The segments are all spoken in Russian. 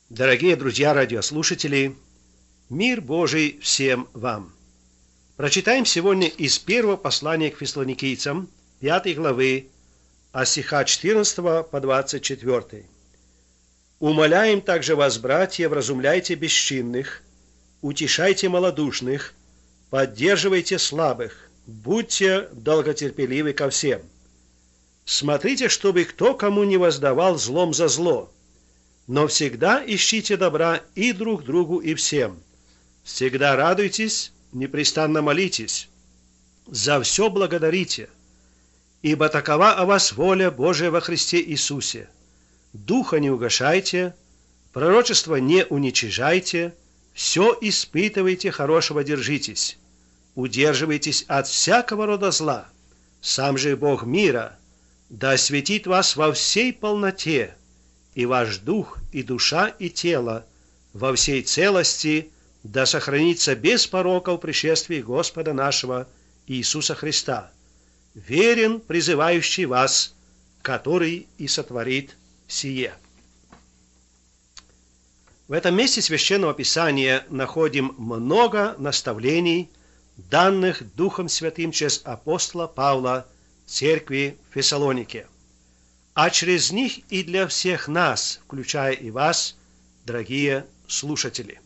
Дорогие друзья радиослушатели, мир Божий всем вам! Прочитаем сегодня из первого послания к Фессалоникийцам, 5 главы, от стиха 14 по 24. «Умоляем также вас, братья, вразумляйте бесчинных, утешайте малодушных, поддерживайте слабых, будьте долготерпеливы ко всем. Смотрите, чтобы кто кому не воздавал злом за зло, но всегда ищите добра и друг другу, и всем. Всегда радуйтесь, непрестанно молитесь, за все благодарите, ибо такова о вас воля Божия во Христе Иисусе. Духа не угашайте, пророчество не уничижайте, все испытывайте, хорошего держитесь, удерживайтесь от всякого рода зла. Сам же Бог мира да осветит вас во всей полноте, и ваш дух, и душа, и тело во всей целости да сохранится без порока в пришествии Господа нашего Иисуса Христа, верен призывающий вас, который и сотворит сие». В этом месте Священного Писания находим много наставлений, данных Духом Святым через апостола Павла церкви в Фессалонике, а через них и для всех нас, включая и вас, дорогие слушатели.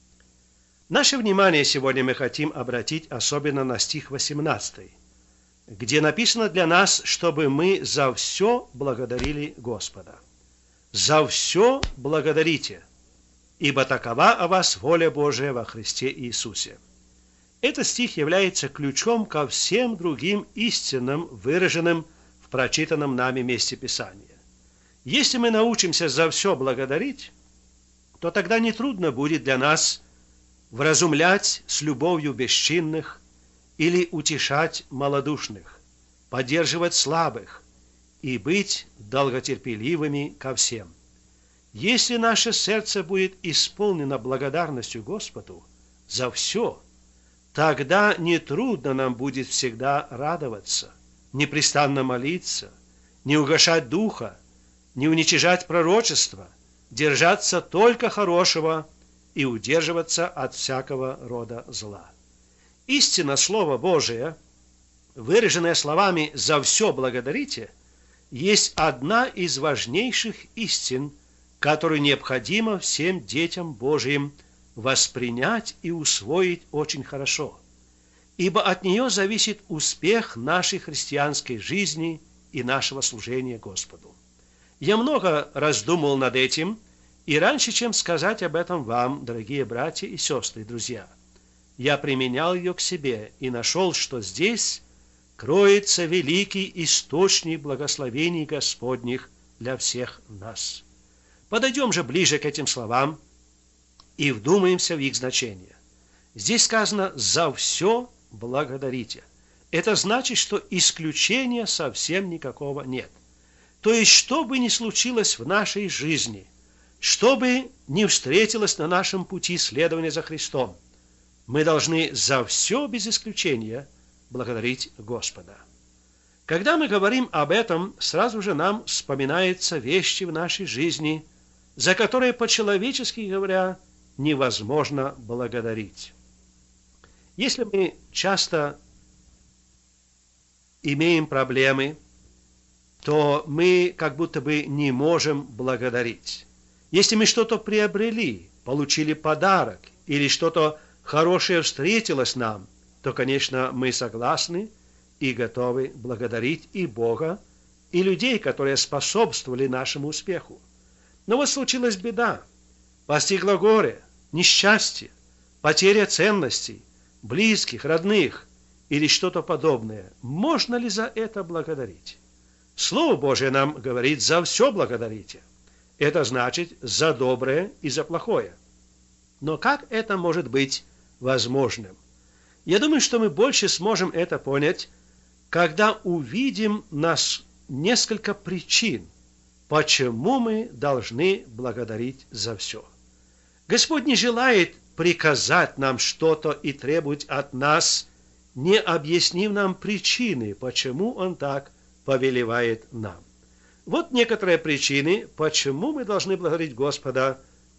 Наше внимание сегодня мы хотим обратить особенно на стих 18, где написано для нас, чтобы мы за все благодарили Господа. «За все благодарите, ибо такова о вас воля Божия во Христе Иисусе». Этот стих является ключом ко всем другим истинам, выраженным в прочитанном нами месте Писания. Если мы научимся за все благодарить, то тогда нетрудно будет для нас вразумлять с любовью бесчинных или утешать малодушных, поддерживать слабых и быть долготерпеливыми ко всем. Если наше сердце будет исполнено благодарностью Господу за все, тогда нетрудно нам будет всегда радоваться, непрестанно молиться, не угашать духа, не уничижать пророчества, держаться только хорошего и удерживаться от всякого рода зла. Истинно Слово Божие, выраженное словами «за все благодарите», есть одна из важнейших истин, которую необходимо всем детям Божьим воспринять и усвоить очень хорошо, ибо от нее зависит успех нашей христианской жизни и нашего служения Господу. Я много раздумывал над этим, и раньше, чем сказать об этом вам, дорогие братья и сестры, друзья, я применял ее к себе и нашел, что здесь кроется великий источник благословений Господних для всех нас. Подойдем же ближе к этим словам и вдумаемся в их значение. Здесь сказано «за все благодарите». Это значит, что исключения совсем никакого нет. То есть, что бы ни случилось в нашей жизни, что бы ни встретилось на нашем пути следования за Христом, мы должны за все без исключения благодарить Господа. Когда мы говорим об этом, сразу же нам вспоминаются вещи в нашей жизни, за которые, по-человечески говоря, невозможно благодарить. Если мы часто имеем проблемы, то мы как будто бы не можем благодарить. Если мы что-то приобрели, получили подарок или что-то хорошее встретилось нам, то, конечно, мы согласны и готовы благодарить и Бога, и людей, которые способствовали нашему успеху. Но вот случилась беда, постигло горе, несчастье, потеря ценностей, близких, родных или что-то подобное. Можно ли за это благодарить? Слово Божие нам говорит: за все благодарите. Это значит за доброе и за плохое. Но как это может быть возможным? Я думаю, что мы больше сможем это понять, когда увидим нас несколько причин, почему мы должны благодарить за все. Господь не желает приказать нам что-то и требовать от нас, не объяснив нам причины, почему Он так повелевает нам. Вот некоторые причины, почему мы должны благодарить Господа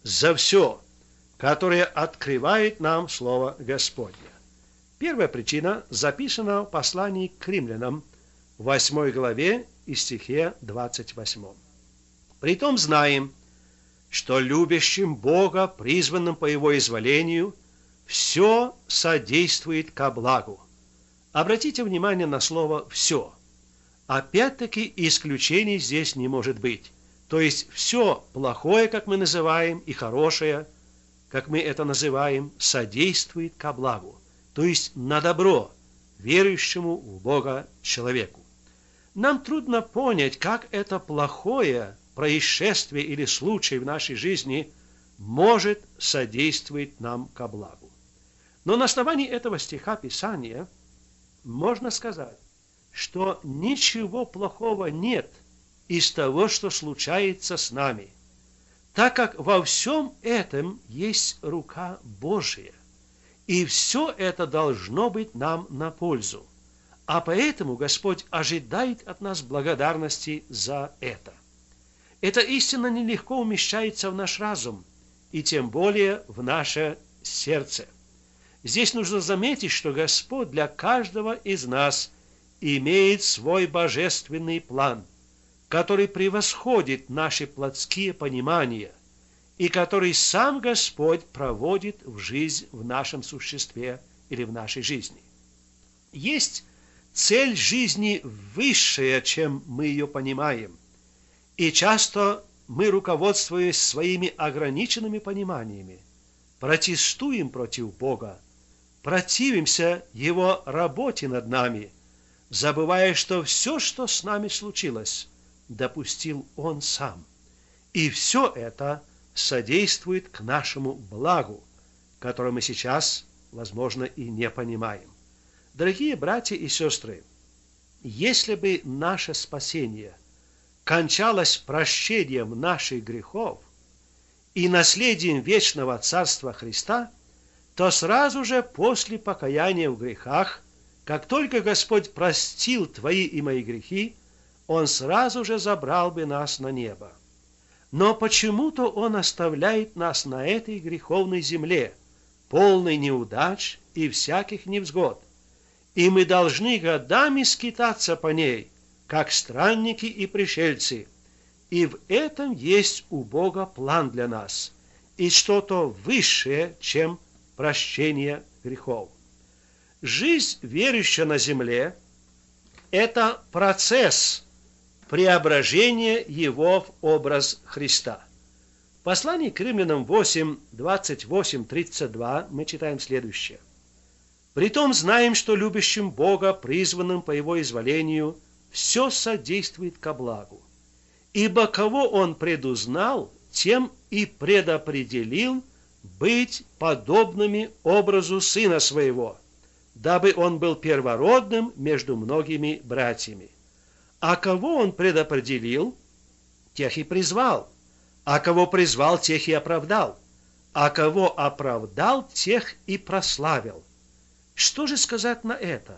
за все, которое открывает нам Слово Господне. Первая причина записана в послании к римлянам, 8 главе и стихе 28. «Притом знаем, что любящим Бога, призванным по Его изволению, все содействует ко благу». Обратите внимание на слово «все». Опять-таки исключений здесь не может быть. То есть все плохое, как мы называем, и хорошее, как мы это называем, содействует ко благу. То есть на добро верующему в Бога человеку. Нам трудно понять, как это плохое происшествие или случай в нашей жизни может содействовать нам ко благу. Но на основании этого стиха Писания можно сказать, что ничего плохого нет из того, что случается с нами, так как во всем этом есть рука Божия, и все это должно быть нам на пользу. А поэтому Господь ожидает от нас благодарности за это. Эта истина нелегко умещается в наш разум, и тем более в наше сердце. Здесь нужно заметить, что Господь для каждого из нас имеет свой божественный план, который превосходит наши плотские понимания, и который сам Господь проводит в жизнь в нашем существе или в нашей жизни. Есть цель жизни высшая, чем мы ее понимаем, и часто мы, руководствуясь своими ограниченными пониманиями, протестуем против Бога, противимся Его работе над нами, забывая, что все, что с нами случилось, допустил Он сам. И все это содействует к нашему благу, которое мы сейчас, возможно, и не понимаем. Дорогие братья и сестры, если бы наше спасение кончалось прощением наших грехов и наследием вечного Царства Христа, то сразу же после покаяния в грехах, как только Господь простил твои и мои грехи, Он сразу же забрал бы нас на небо. Но почему-то Он оставляет нас на этой греховной земле, полной неудач и всяких невзгод, и мы должны годами скитаться по ней, как странники и пришельцы. И в этом есть у Бога план для нас, и что-то высшее, чем прощение грехов. Жизнь верующего на земле – это процесс преображения его в образ Христа. В послании к римлянам 8, 28, 32 мы читаем следующее. «Притом знаем, что любящим Бога, призванным по Его изволению, все содействует ко благу. Ибо кого Он предузнал, тем и предопределил быть подобными образу Сына Своего, дабы Он был первородным между многими братьями. А кого Он предопределил, тех и призвал, а кого призвал, тех и оправдал, а кого оправдал, тех и прославил». Что же сказать на это?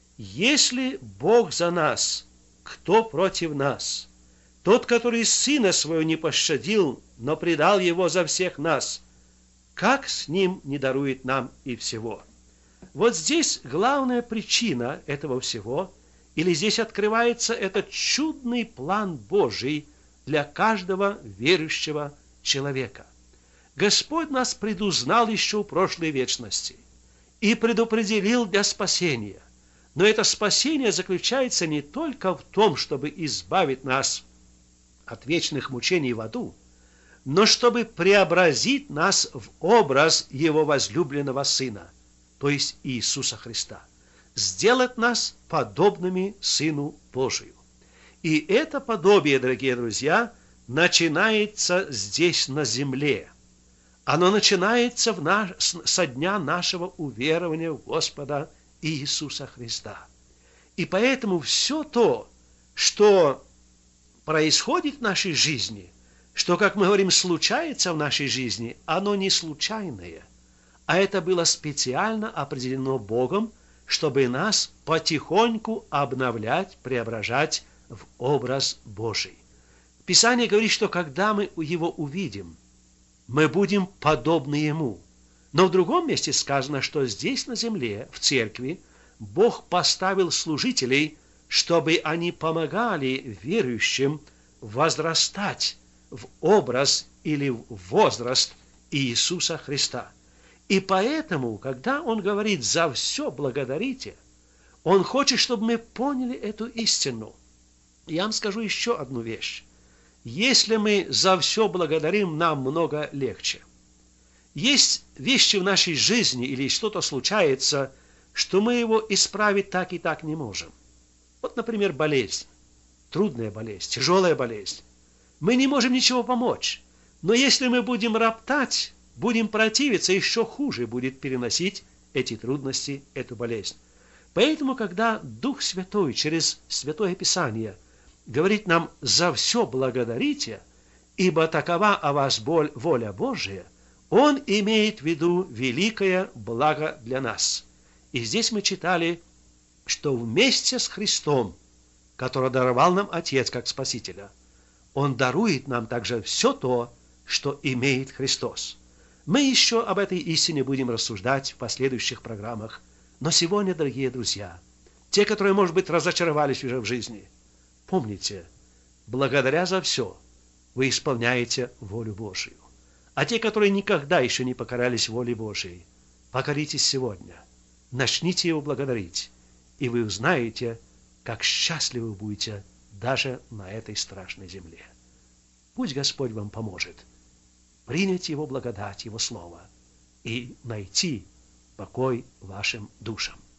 Если Бог за нас, кто против нас? Тот, который Сына Своего не пощадил, но предал Его за всех нас, как с Ним не дарует нам и всего? Вот здесь главная причина этого всего, или здесь открывается этот чудный план Божий для каждого верующего человека. Господь нас предузнал еще в прошлой вечности и предопределил для спасения. Но это спасение заключается не только в том, чтобы избавить нас от вечных мучений в аду, но чтобы преобразить нас в образ Его возлюбленного Сына, то есть Иисуса Христа, сделать нас подобными Сыну Божию. И это подобие, дорогие друзья, начинается здесь на земле. Оно начинается со дня нашего уверования в Господа Иисуса Христа. И поэтому все то, что происходит в нашей жизни, что, как мы говорим, случается в нашей жизни, оно не случайное, а это было специально определено Богом, чтобы нас потихоньку обновлять, преображать в образ Божий. Писание говорит, что когда мы Его увидим, мы будем подобны Ему. Но в другом месте сказано, что здесь на земле, в церкви, Бог поставил служителей, чтобы они помогали верующим возрастать в образ или в возраст Иисуса Христа. И поэтому, когда Он говорит «за все благодарите», Он хочет, чтобы мы поняли эту истину. Я вам скажу еще одну вещь. Если мы за все благодарим, нам много легче. Есть вещи в нашей жизни или что-то случается, что мы его исправить так и так не можем. Вот, например, болезнь. Трудная болезнь, тяжелая болезнь. Мы не можем ничего помочь. Но если мы будем роптать, будем противиться, еще хуже будет переносить эти трудности, эту болезнь. Поэтому, когда Дух Святой через Святое Писание говорит нам «за все благодарите, ибо такова о вас воля Божия», Он имеет в виду великое благо для нас. И здесь мы читали, что вместе с Христом, который даровал нам Отец как Спасителя, Он дарует нам также все то, что имеет Христос. Мы еще об этой истине будем рассуждать в последующих программах. Но сегодня, дорогие друзья, те, которые, может быть, разочаровались уже в жизни, помните, благодаря за все вы исполняете волю Божию. А те, которые никогда еще не покорялись воле Божией, покоритесь сегодня. Начните Его благодарить, и вы узнаете, как счастливы будете даже на этой страшной земле. Пусть Господь вам поможет принять Его благодать, Его Слово, и найти покой вашим душам.